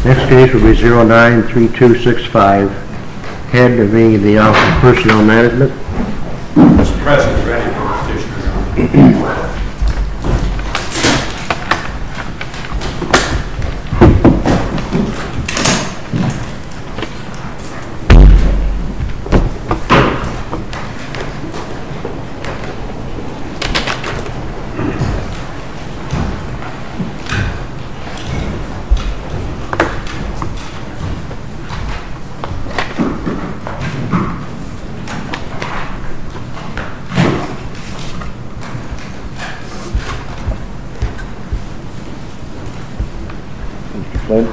Next case will be 093265, Head of the Office of Personnel Management. Mr. President, ready for petitioner. Flynn.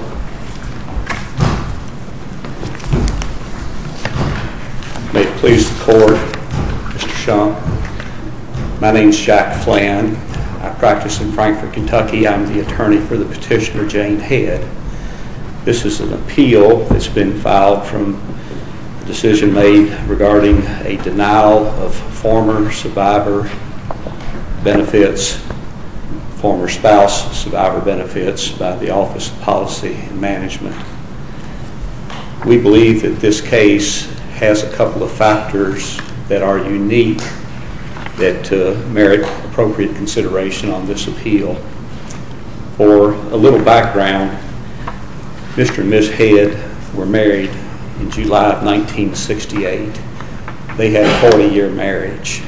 May it please the court, Mr. Shum. My name is Jack Flynn. I practice in Frankfort, Kentucky. I'm the attorney for the petitioner, Jane Head. This is an appeal that's been filed from a decision made regarding a denial of former survivor benefits, former spouse survivor benefits by the Office of Policy and Management. We believe that this case has a couple of factors that are unique that merit appropriate consideration on this appeal. For a little background, Mr. and Ms. Head were married in July of 1968. They had a 40-year marriage.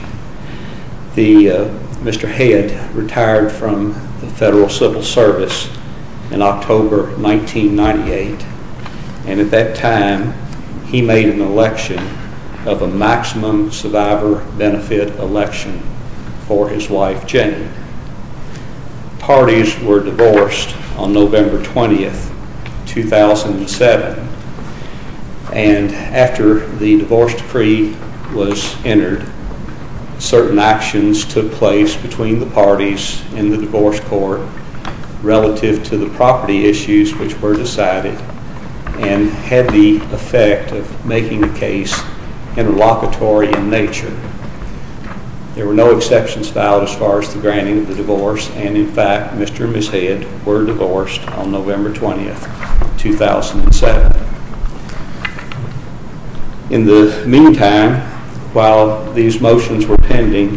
Mr. Head retired from the Federal Civil Service in October 1998, and at that time he made an election of a maximum survivor benefit election for his wife Jane. Parties were divorced on November 20th, 2007, and after the divorce decree was entered, certain actions took place between the parties in the divorce court relative to the property issues which were decided and had the effect of making the case interlocutory in nature. There were no exceptions filed as far as the granting of the divorce, and in fact, Mr. and Ms. Head were divorced on November 20th, 2007. In the meantime, while these motions were pending,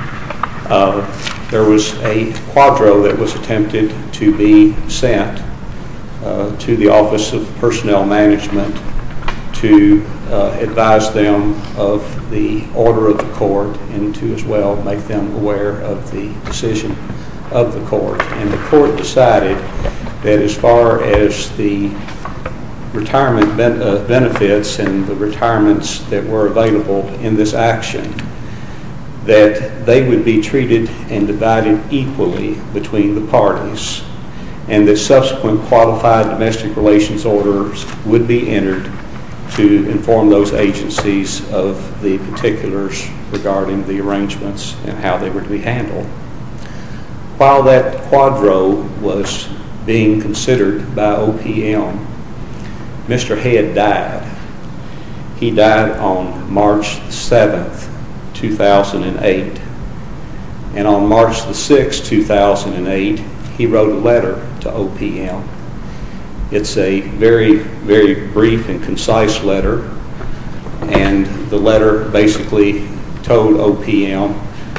there was a quadro that was attempted to be sent to the Office of Personnel Management to advise them of the order of the court and to as well make them aware of the decision of the court. And the court decided that as far as the retirement benefits and the retirements that were available in this action, that they would be treated and divided equally between the parties, and that subsequent qualified domestic relations orders would be entered to inform those agencies of the particulars regarding the arrangements and how they were to be handled. While that quadro was being considered by OPM, Mr. Head died. He died on March 7th, 2008. And on March the 6th, 2008, he wrote a letter to OPM. It's a very, very brief and concise letter. And the letter basically told OPM,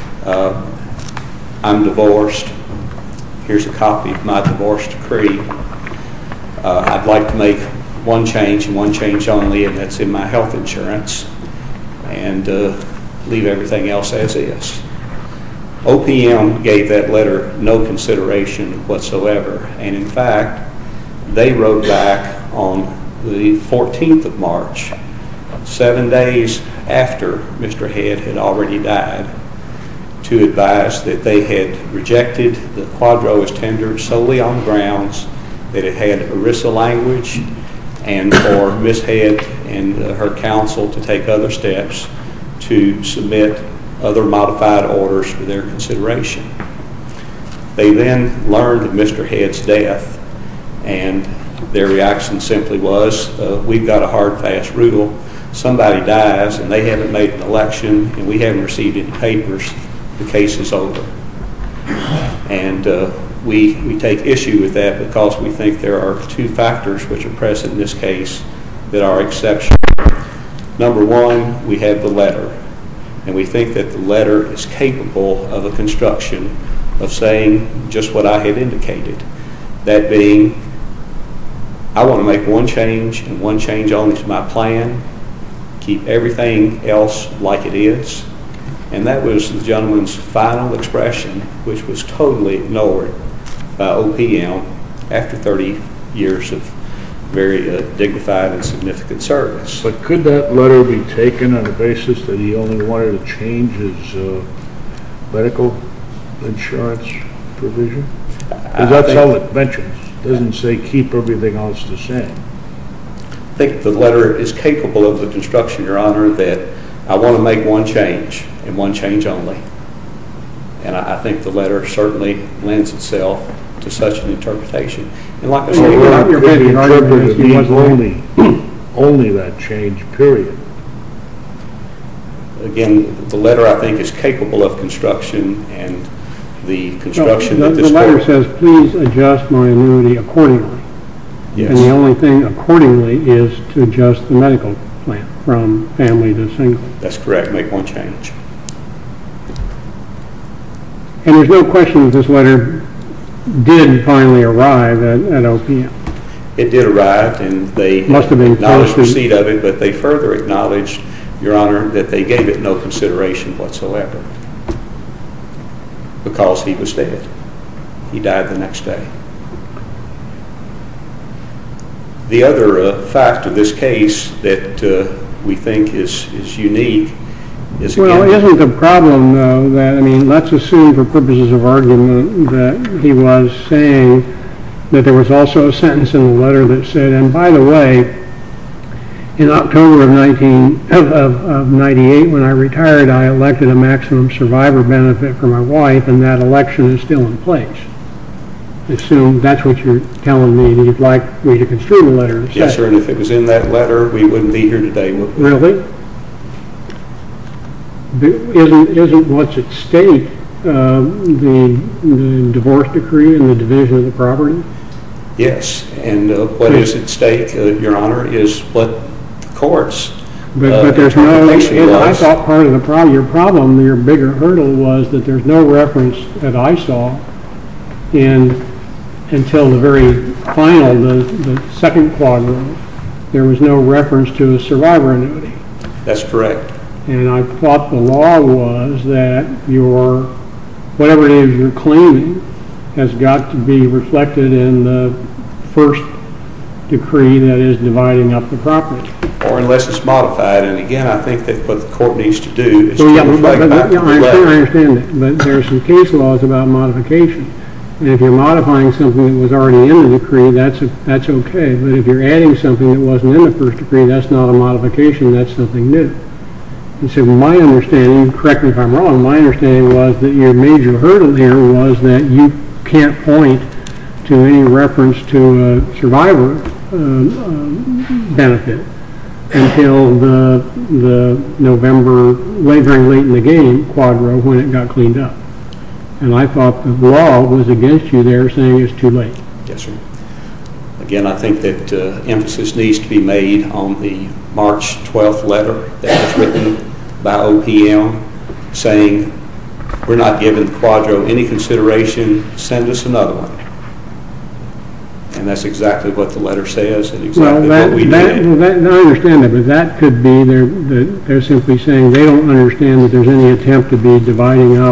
I'm divorced. Here's a copy of my divorce decree. I'd like to make one change and one change only, and that's in my health insurance, and leave everything else as is. OPM gave that letter no consideration whatsoever, and in fact, they wrote back on the 14th of March, 7 days after Mr. Head had already died, to advise that they had rejected the quadro as tendered solely on grounds that it had ERISA language, and for Ms. Head and her counsel to take other steps to submit other modified orders for their consideration. They then learned of Mr. Head's death, and their reaction simply was, we've got a hard, fast rule. Somebody dies and they haven't made an election and we haven't received any papers, the case is over. And we take issue with that because we think there are two factors which are present in this case that are exceptional. Number one, we have the letter, and we think that the letter is capable of a construction of saying just what I had indicated. That being, I want to make one change and one change only to my plan, keep everything else like it is. And that was the gentleman's final expression, which was totally ignored by OPM after 30 years of very dignified and significant service. But could that letter be taken on the basis that he only wanted to change his medical insurance provision? Because that's all it mentions. It doesn't say keep everything else the same. I think the letter is capable of the construction, Your Honor, that I want to make one change and one change only. And I think the letter certainly lends itself to such an interpretation. And like I said, It could be interpreted to mean only that change, period. Again, the letter I think is capable of construction, and the construction that this the letter court... says, please adjust my annuity accordingly. Yes. And the only thing accordingly is to adjust the medical plan from family to single. That's correct, make one change. And there's no question that this letter did finally arrive at OPM. It did arrive, and they Must have been acknowledged posted. receipt of it, but they further acknowledged, Your Honor, that they gave it no consideration whatsoever because he was dead. He died the next day. The other fact of this case that we think is unique is, Well, again... isn't the problem, though, that, I mean, let's assume for purposes of argument that he was saying that there was also a sentence in the letter that said, and by the way, in October of 98, when I retired, I elected a maximum survivor benefit for my wife, and that election is still in place. Assume that's what you're telling me, that you'd like me to construe the letter to say. Yes, sir, and if it was in that letter, we wouldn't be here today, would we? Really? Isn't what's at stake the divorce decree and the division of the property? Yes, and what is at stake, Your Honor, is what the courts... But there's no... interpretation I was. thought part of the problem, your bigger hurdle was that there's no reference that I saw until the very final, the second quadrant, there was no reference to a survivor annuity. That's correct. And I thought the law was that whatever it is you're claiming has got to be reflected in the first decree that is dividing up the property. Or unless it's modified, and again, I think that what the court needs to do is Well, to reflect back to the I letter. understand that, but there are some case laws about modification. And if you're modifying something that was already in the decree, that's okay. But if you're adding something that wasn't in the first decree, that's not a modification, that's something new. And so my understanding, correct me if I'm wrong, my understanding was that your major hurdle here was that you can't point to any reference to a survivor benefit until the November, very late in the game, quadro, when it got cleaned up. And I thought the law was against you there, saying it's too late. Yes, sir. Again, I think that emphasis needs to be made on the March 12th letter that was written by OPM saying, we're not giving quadro any consideration, send us another one. And that's exactly what the letter says and exactly what we did. I understand that, but that could be they're simply saying they don't understand that there's any attempt to be dividing up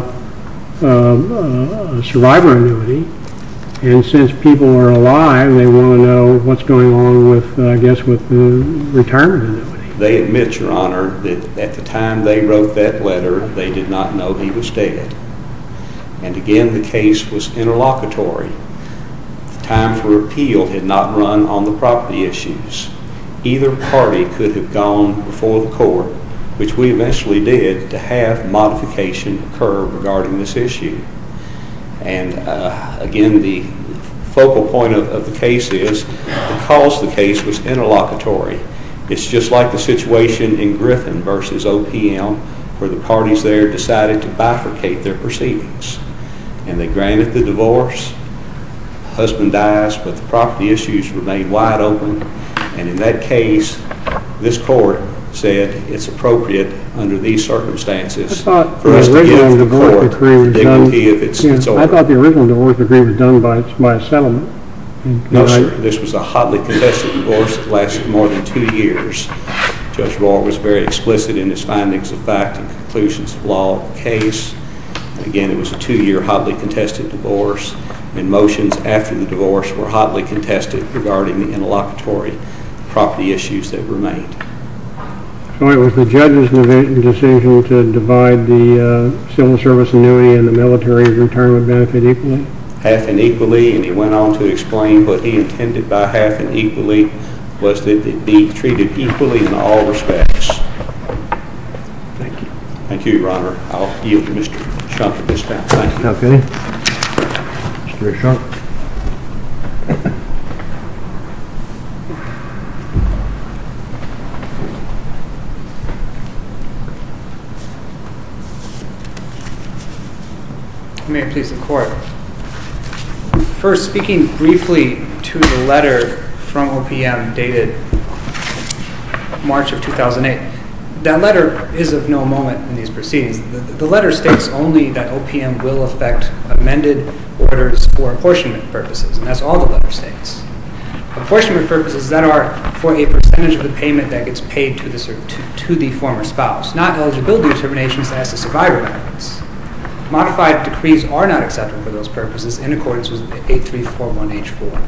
a survivor annuity. And since people are alive, they want to know what's going on with, I guess, with the retirement annuity. They admit, Your Honor, that at the time they wrote that letter, they did not know he was dead. And again, the case was interlocutory. The time for appeal had not run on the property issues. Either party could have gone before the court, which we eventually did, to have modification occur regarding this issue. And again, the focal point of the case is because the case was interlocutory. It's just like the situation in Griffin versus OPM, where the parties there decided to bifurcate their proceedings. And they granted the divorce, husband dies, but the property issues remain wide open. And in that case, this court said it's appropriate under these circumstances for us to give the court the dignity of its order. I thought the original divorce decree was done by a settlement. No, sir. This was a hotly contested divorce that lasted more than 2 years. Judge Rohr was very explicit in his findings of fact and conclusions of law of the case. And again, it was a 2-year hotly contested divorce, and motions after the divorce were hotly contested regarding the interlocutory property issues that remained. So it was the judge's decision to divide the civil service annuity and the military retirement benefit equally? Half and equally, and he went on to explain what he intended by half and equally was that it be treated equally in all respects. Thank you. Thank you, Your Honor. I'll yield to Mr. Shunk at this time. Thank you. Okay. Mr. Shunk. May it please the Court. First, speaking briefly to the letter from OPM dated March of 2008, that letter is of no moment in these proceedings. The letter states only that OPM will effect amended orders for apportionment purposes, and that's all the letter states. Apportionment purposes that are for a percentage of the payment that gets paid to the former spouse, not eligibility determinations as to survivor benefits. Modified decrees are not acceptable for those purposes in accordance with 8341H4.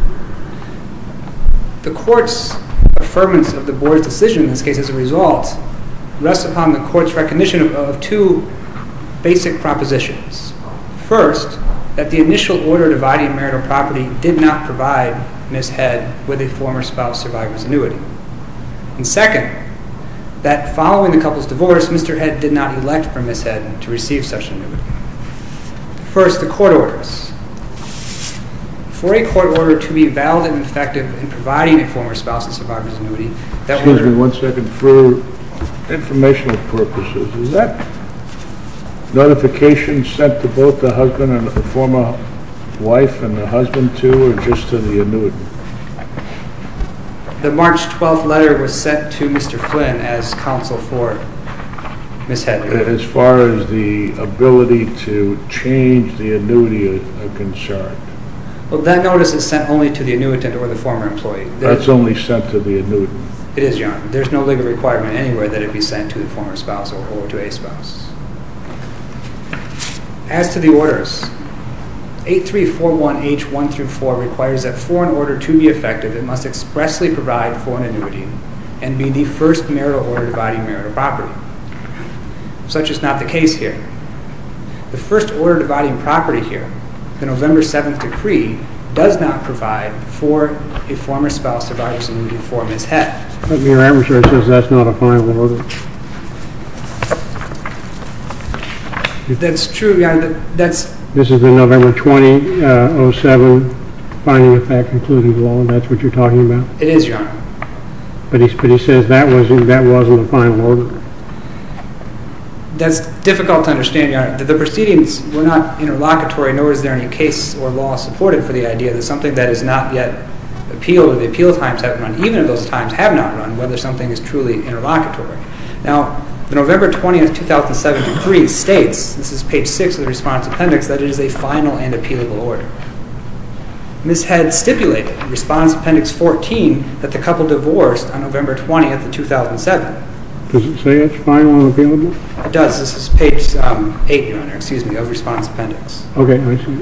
The Court's affirmance of the Board's decision in this case as a result rests upon the Court's recognition of two basic propositions. First, that the initial order dividing marital property did not provide Ms. Head with a former spouse survivor's annuity. And second, that following the couple's divorce, Mr. Head did not elect for Ms. Head to receive such an annuity. First, the court orders. For a court order to be valid and effective in providing a former spouse and survivor's annuity, that Excuse me 1 second. For informational purposes, is that notification sent to both the husband and the former wife and the husband too, or just to the annuitant? The March 12th letter was sent to Mr. Flynn as counsel for Ms. Head. As far as the ability to change the annuity are concerned? Well, that notice is sent only to the annuitant or the former employee. That's only sent to the annuitant? It is, Your Honor. There's no legal requirement anywhere that it be sent to the former spouse or to a spouse. As to the orders, 8341H1 through 4 requires that for an order to be effective, it must expressly provide for an annuity and be the first marital order dividing marital property. Such is not the case here. The first order dividing property here, the November 7th decree, does not provide for a former spouse survivor's annuity for Ms. Head. But your adversary says that's not a final order. That's true, Your Honor. This is the November 2007 finding of fact concluding law. That's what you're talking about? It is, Your Honor. But he says that wasn't the final order. That's difficult to understand, Your Honor. The proceedings were not interlocutory, nor is there any case or law supported for the idea that something that is not yet appealed or the appeal times haven't run, even if those times have not run, whether something is truly interlocutory. Now, the November 20th, 2007 decree states, this is page 6 of the response appendix, that it is a final and appealable order. Ms. Head stipulated in response appendix 14 that the couple divorced on November 20th of 2007. Does it say it's final and appealable? It does. This is page 8, Your Honor, of response appendix. Okay, I see it.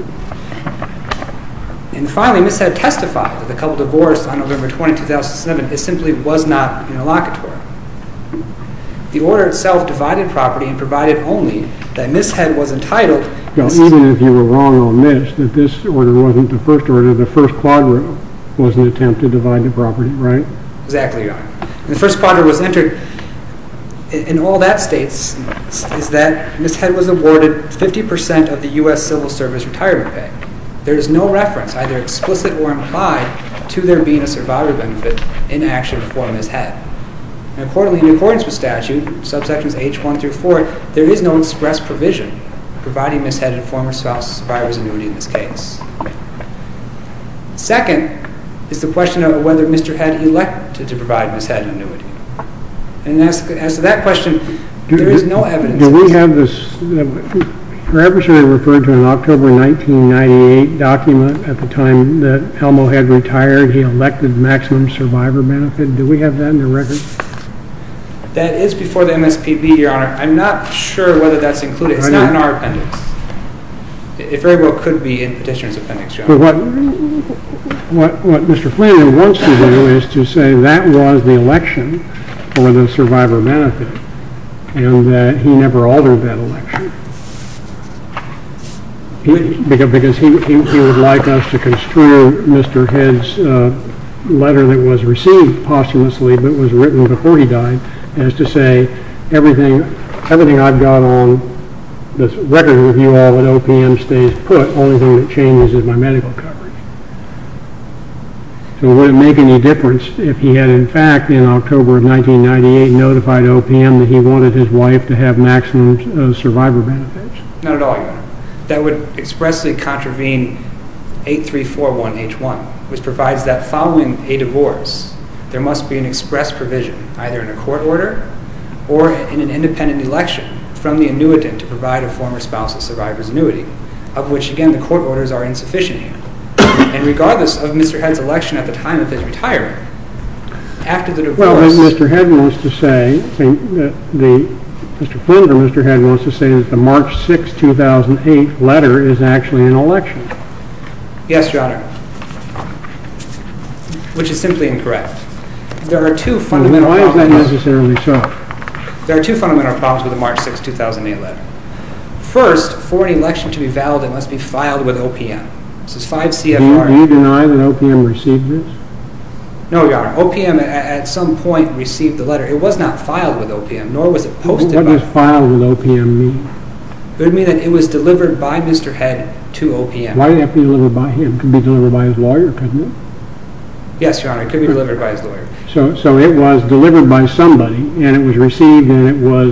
And finally, Ms. Head testified that the couple divorced on November 20, 2007. It simply was not interlocutory. The order itself divided property and provided only that Ms. Head was entitled... even if you were wrong on this, that this order wasn't the first order, the first quadro was an attempt to divide the property, right? Exactly, Your Honor. And the first quadro was entered... And all that states is that Ms. Head was awarded 50% of the U.S. Civil Service retirement pay. There is no reference, either explicit or implied, to there being a survivor benefit in action for Ms. Head. And accordingly, in accordance with statute, subsections H1 through 4, there is no express provision providing Ms. Head and former spouse survivor's annuity in this case. Second is the question of whether Mr. Head elected to provide Ms. Head an annuity. And as to that question, there is no evidence. Do we have this, your adversary referred to an October 1998 document at the time that Elmo Head retired, he elected maximum survivor benefit. Do we have that in the record? That is before the MSPB, Your Honor. I'm not sure whether that's included. It's not in our appendix. It very well could be in Petitioner's appendix, Your Honor. But what Mr. Flanagan wants to do is to say that was the election for the survivor benefit, and that he never altered that election. Because he would like us to construe Mr. Head's letter that was received posthumously but was written before he died as to say everything I've got on this record with you all at OPM stays put, only thing that changes is my medical coverage. So would it make any difference if he had in fact in October of 1998 notified OPM that he wanted his wife to have maximum survivor benefits? Not at all, Your Honor. That would expressly contravene 8341H1, which provides that following a divorce, there must be an express provision, either in a court order or in an independent election from the annuitant to provide a former spouse's survivor's annuity, of which, again, the court orders are insufficient here. And regardless of Mr. Head's election at the time of his retirement, after the divorce... Well, Mr. Head wants to say that Mr. Flynn or Mr. Head wants to say that the March 6, 2008 letter is actually an election. Yes, Your Honor. Which is simply incorrect. There are two fundamental problems. Why is that necessarily so? There are two fundamental problems with the March 6, 2008 letter. First, for an election to be valid, it must be filed with OPM. This is 5 CFR. Do you deny that OPM received this? No, Your Honor. OPM at some point received the letter. It was not filed with OPM, nor was it posted by... What does filed with OPM mean? It would mean that it was delivered by Mr. Head to OPM. Why did it have to be delivered by him? It could be delivered by his lawyer, couldn't it? Yes, Your Honor. It could be delivered by his lawyer. So it was delivered by somebody, and it was received, and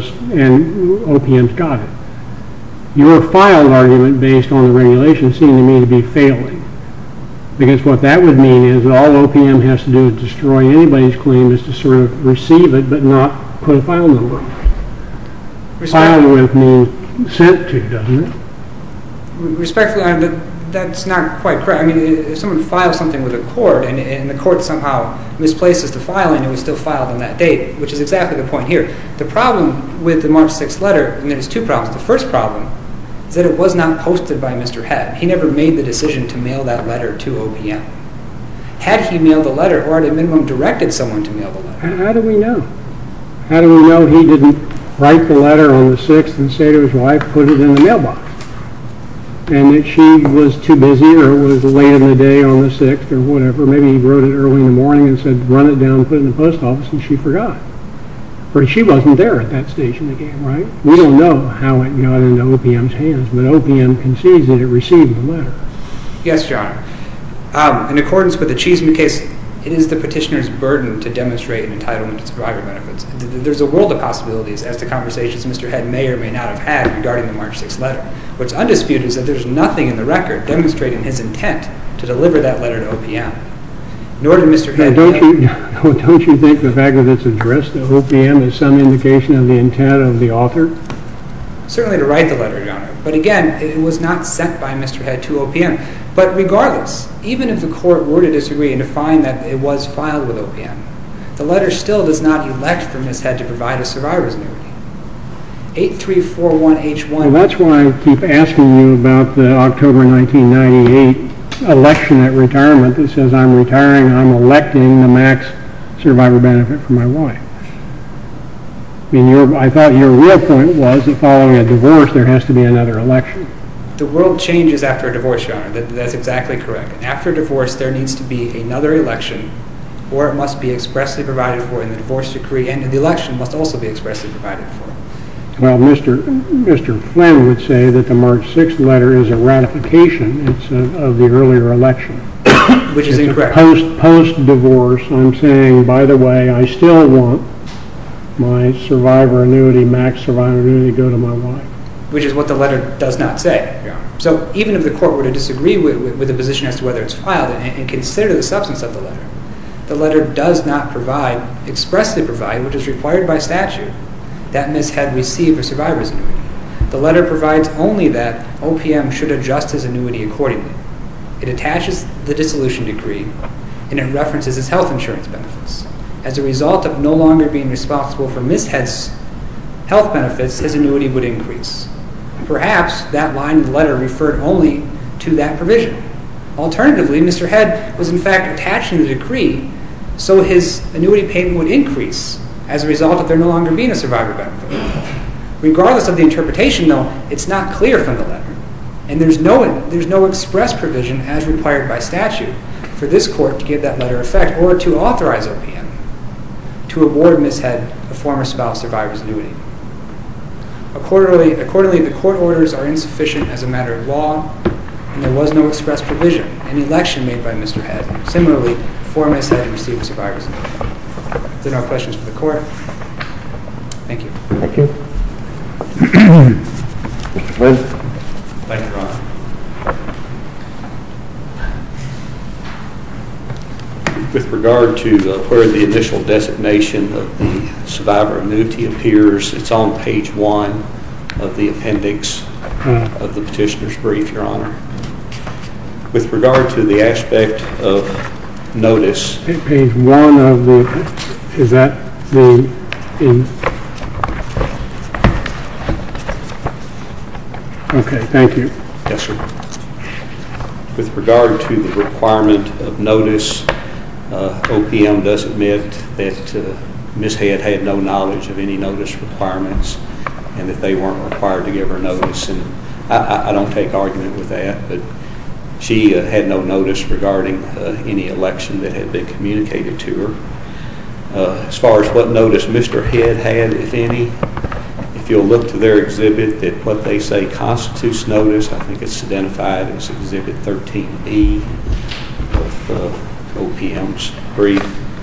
OPM's got it. Your filed argument based on the regulations seemed to me to be failing. Because what that would mean is that all OPM has to do to destroy anybody's claim is to sort of receive it, but not put a file number on it. Filed with means sent to, doesn't it? Respectfully, Your Honor, that's not quite correct. I mean, if someone files something with a court, and the court somehow misplaces the filing, it was still filed on that date, which is exactly the point here. The problem with the March 6th letter, and there's two problems. The first problem is that it was not posted by Mr. Head. He never made the decision to mail that letter to OPM. Had he mailed the letter, or at a minimum directed someone to mail the letter? How do we know? How do we know he didn't write the letter on the 6th and say to his wife, put it in the mailbox? And that she was too busy, or it was late in the day on the 6th, or whatever. Maybe he wrote it early in the morning and said, run it down, put it in the post office, and she forgot. Or she wasn't there at that stage in the game, right? We don't know how it got into OPM's hands, but OPM concedes that it received the letter. Yes, Your Honor. In accordance with the Cheeseman case, it is the petitioner's burden to demonstrate an entitlement to survivor benefits. There's a world of possibilities as to conversations Mr. Head may or may not have had regarding the March 6th letter. What's undisputed is that there's nothing in the record demonstrating his intent to deliver that letter to OPM. Nor did Mr. Head... Don't you think the fact that it's addressed to OPM is some indication of the intent of the author? Certainly to write the letter, Your Honor. But again, it was not sent by Mr. Head to OPM. But regardless, even if the court were to disagree and to find that it was filed with OPM, the letter still does not elect for Ms. Head to provide a survivor's annuity. 8341H1... Well, that's why I keep asking you about the October 1998 election at retirement that says I'm retiring, I'm electing the max survivor benefit for my wife. I mean, I thought your real point was that following a divorce there has to be another election. The world changes after a divorce, Your Honor. That's exactly correct. And after a divorce there needs to be another election, or it must be expressly provided for in the divorce decree, and the election must also be expressly provided for. Well, Mr. Flynn would say that the March 6th letter is a ratification of the earlier election. Which is incorrect. Post-divorce, I'm saying, by the way, I still want my survivor annuity, max survivor annuity, to go to my wife. which is what the letter does not say. So even if the court were to disagree with the position as to whether it's filed and consider the substance of the letter does not expressly provide, which is required by statute, that Ms. Head receive a survivor's annuity. The letter provides only that OPM should adjust his annuity accordingly. It attaches the dissolution decree, and it references his health insurance benefits. As a result of no longer being responsible for Ms. Head's health benefits, his annuity would increase. Perhaps that line in the letter referred only to that provision. Alternatively, Mr. Head was in fact attaching the decree so his annuity payment would increase as a result of there no longer being a survivor benefit. Regardless of the interpretation, though, it's not clear from the letter, and there's no express provision as required by statute for this court to give that letter effect or to authorize OPM to award Ms. Head a former spouse survivor's annuity. Accordingly, the court orders are insufficient as a matter of law, and there was no express provision in the election made by Mr. Head. Similarly, for Ms. Head to receive a survivor's annuity. If there are no questions for the court, thank you. Thank you. Mr. Flynn? Thank you, Your Honor. With regard to where the initial designation of the survivor annuity appears, it's on page 1 of the appendix of the petitioner's brief, Your Honor. With regard to the aspect of notice... Page 1 of the... Is that the... Okay, thank you. Yes, sir. With regard to the requirement of notice, OPM does admit that Ms. Head had no knowledge of any notice requirements and that they weren't required to give her notice. And I don't take argument with that, but she had no notice regarding any election that had been communicated to her. As far as what notice Mr. Head had, if any, if you'll look to their exhibit, that what they say constitutes notice, I think it's identified as Exhibit 13B of OPM's brief.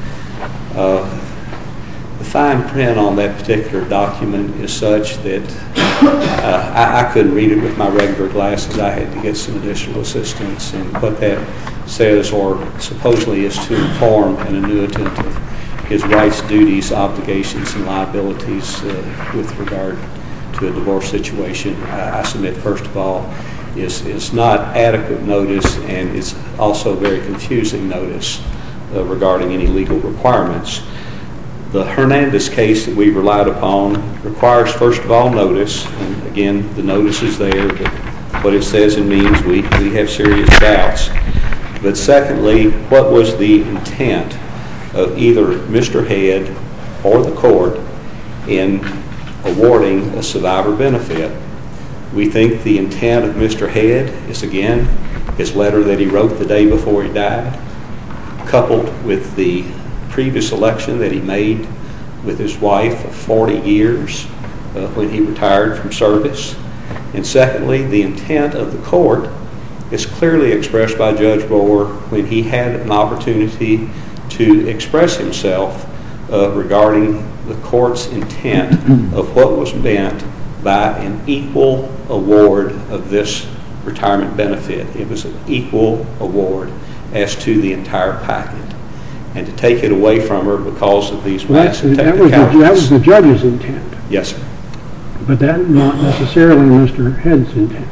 The fine print on that particular document is such that I couldn't read it with my regular glasses. I had to get some additional assistance. And what that says, or supposedly, is to inform an annuitant of his rights, duties, obligations, and liabilities with regard to a divorce situation. I submit, first of all, is not adequate notice, and is also very confusing notice regarding any legal requirements. The Hernandez case that we relied upon requires, first of all, notice. And again, the notice is there, but what it says and means, we have serious doubts. But secondly, what was the intent of either Mr. Head or the court in awarding a survivor benefit? We think the intent of Mr. Head is, again, his letter that he wrote the day before he died, coupled with the previous election that he made with his wife of 40 years when he retired from service. And secondly, the intent of the court is clearly expressed by Judge Boer when he had an opportunity to express himself regarding the court's intent of what was meant by an equal award of this retirement benefit. It was an equal award as to the entire packet. And to take it away from her because of these massive technicalities. That was the judge's intent. Yes, sir. But that not necessarily Mr. Head's intent.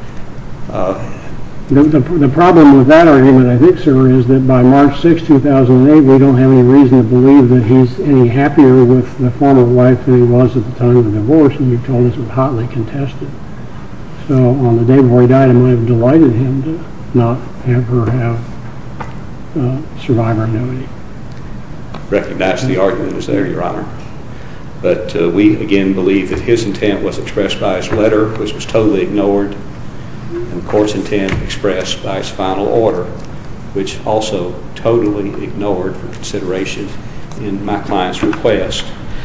The problem with that argument, I think, sir, is that by March 6, 2008, we don't have any reason to believe that he's any happier with the former wife than he was at the time of the divorce, and you told us it was hotly contested. So on the day before he died, it might have delighted him to not have her have survivor annuity. Recognize the argument is there, Your Honor. But we, again, believe that his intent was expressed by his letter, which was totally ignored, and the court's intent expressed by his final order, which also totally ignored for consideration in my client's request.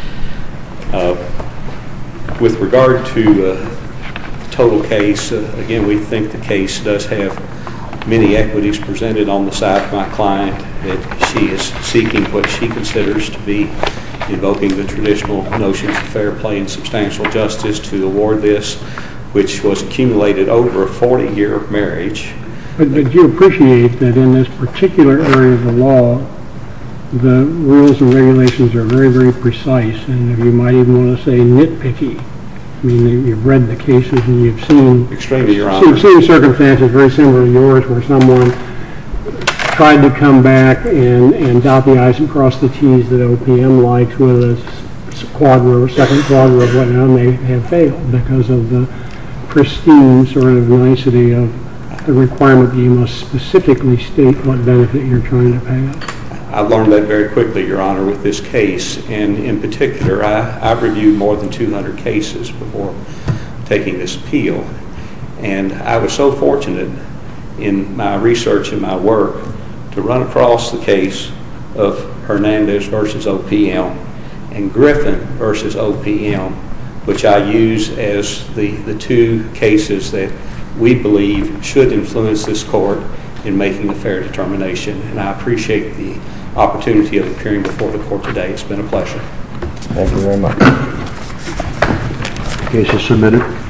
With regard to the total case, again, we think the case does have many equities presented on the side of my client, that she is seeking what she considers to be invoking the traditional notions of fair play and substantial justice to award this which was accumulated over a 40-year marriage. But you appreciate that in this particular area of the law, the rules and regulations are very, very precise, and you might even want to say nitpicky. I mean, you've read the cases and you've seen... Extremely, Your Honor. You've seen circumstances very similar to yours where someone tried to come back and dot the I's and cross the T's that OPM likes with a quadro, second quadro, whatnot, and they have failed because of the pristine sort of nicety of the requirement that you must specifically state what benefit you're trying to pay out. I learned that very quickly, Your Honor, with this case, and in particular, I've reviewed more than 200 cases before taking this appeal, and I was so fortunate in my research and my work to run across the case of Hernandez versus OPM and Griffin versus OPM, which I use as the two cases that we believe should influence this court in making a fair determination, and I appreciate the opportunity of appearing before the court today. It's been a pleasure. Thank you very much. Case is submitted.